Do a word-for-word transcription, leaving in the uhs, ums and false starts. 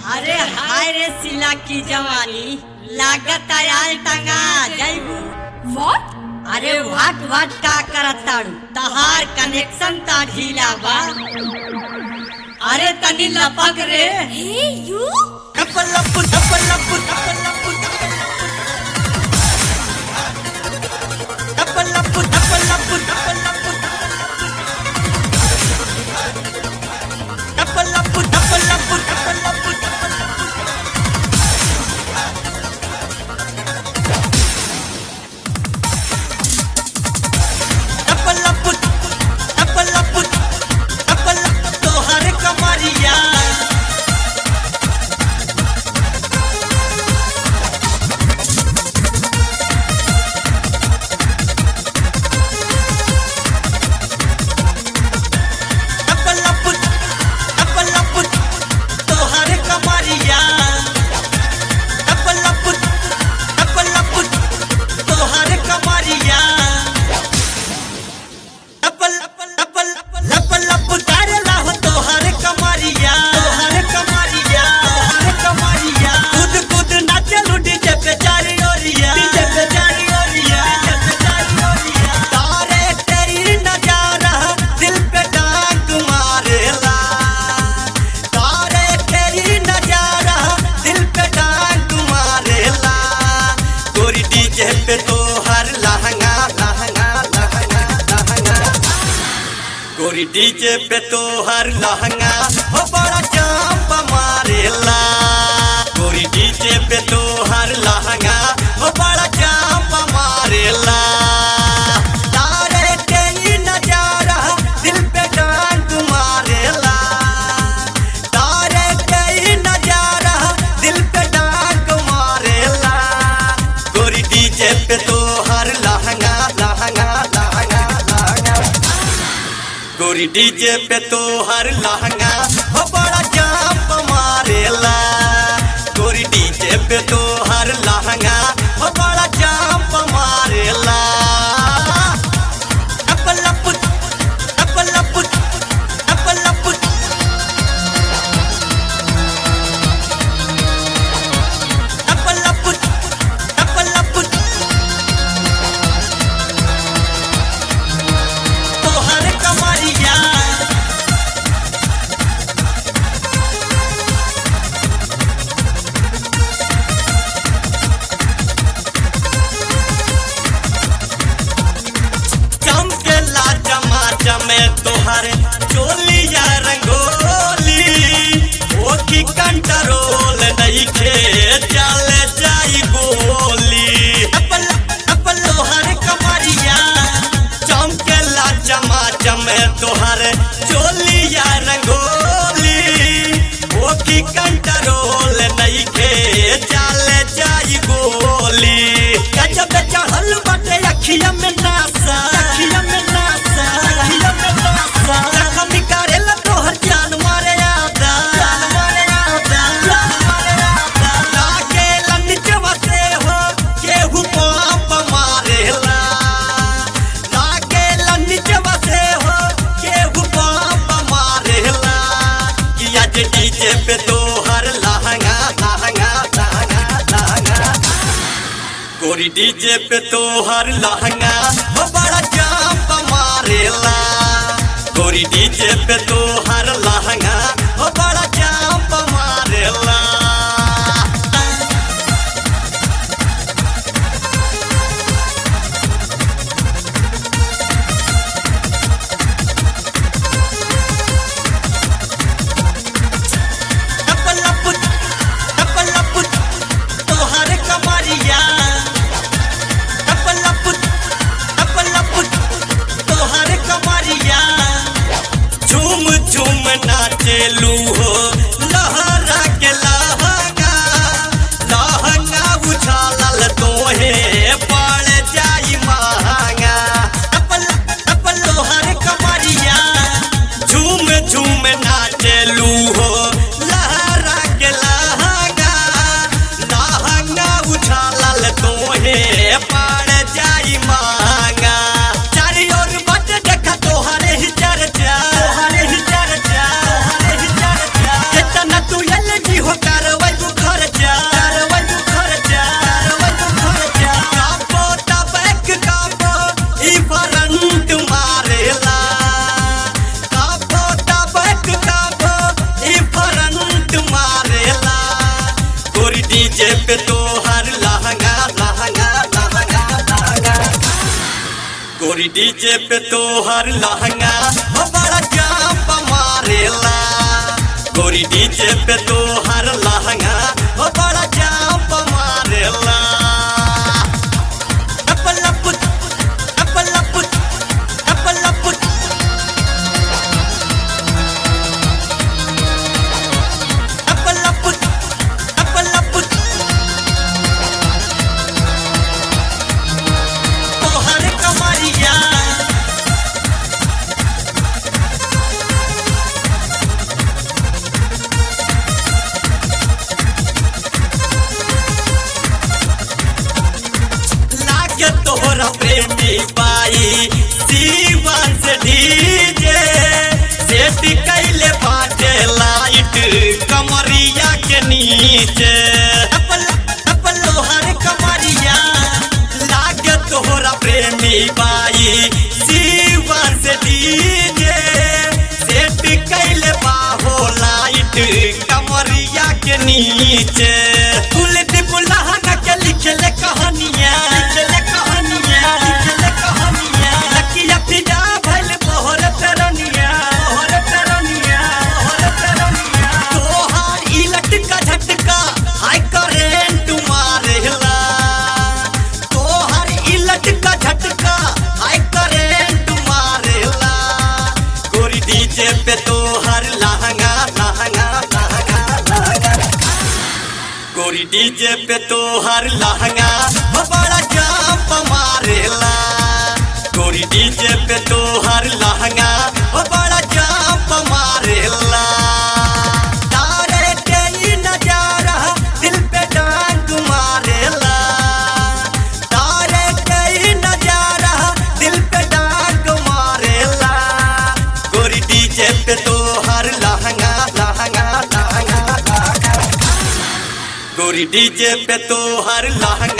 अरे हाय रे सिला की जवानी लागत आयल टंगा जाइबू। व्हाट? अरे वाट वाट का करताड़ू तहार कनेक्शन ता ढीला बा। अरे तनी लपक रे। हे यू डबल लप डबल लप डबल लप डबल लप डबल लप डबल लप डबल लप डबल लप डबल लप पे तो हर लहंगा लहंगा लहंगा लहंगा गोरी डीजे पे तो हर लहंगा हो बड़ा चाप मारेला। गोरी डीजे पे तो हर लहंगा हो बड़ा चाप मारेला। तारे तेरी नजारा दिल पे डांट मारेला। तारे तेरी नजारा दिल पे डांट मारेला। गोरी डीजे पे तो हर लहंगा लहंगा लहंगा लहंगा गोरी डीजे पे तो हर लहंगा हो बड़ा जाप मारेला। गोरी डीजे पे तो हर लहंगा हो बड़ा जाप मारेला। डबल लप डबल लप डबल लप डबल लप डबल लप तो हर कमरिया चमकेला चमाचमे तोहर चोलिया रंगोली। ओ की कंट्रोल नहीं खे चले जाई गोली। डबल डबल तोहर कमरिया चमकेला चमाचमे तोहर चोलिया रंगोली। ओ की कंट्रोल नहीं खे चले जाई गोली। गजब चढ़ल बटे अखिया में नासा अखिया में नासा अखिया में नासा हम करेला तोहर जान मारे आदा जान मारे आदा जान मारे आदा। लागे लंचवा से हो केहू पाप मारेला। लागे लंचवा से हो केहू पाप मारेला। कि आज डीजे पे तोहर लहंगा लहंगा लहंगा लहंगा गोरी डीजे पे तो हर लहंगा हो बड़ा जाप मारेला। गोरी डीजे पे तो हर लहंगा हो बड़ा जाप मारेला। डबल लप डबल लप तो हर कमरिया डबल लप डबल लप तो हर कमरिया झूम झूम नाचेलू हो डीजे पे तो हर लहंगा हो बड़ा जाप मारेला। गोरी डीजे पे तो हर लहंगा हो बड़ा जाप मारेला। तोहरा प्रेमी बाई सीवन से डीजे सेट कैले बाटे लाइट कमरिया के नीचे। तोहर कमरिया लागे तोहरा प्रेमी बाई सीवन से डीजे सेट कैले बाहो लाइट कमरिया के नीचे। बुलेट बुलहना के लिखले कहानियां डीजे पे तो हर लहंगा लहंगा लहंगा लहंगा। गोरी डीजे पे तो हर लहंगा हो बड़ा जाप मारेला। गोरी डीजे पे तो हर लहंगा हो बड़ा जाप मारेला। तारे तेरी नजारा दिल पे डांग मारेला। तारे तेरी नजारा दिल पे डांग मारेला। गोरी डीजे पे तो हर लहंगा लहंगा लहंगा लहंगा। गोरी डीजे पे तो हर लहंगा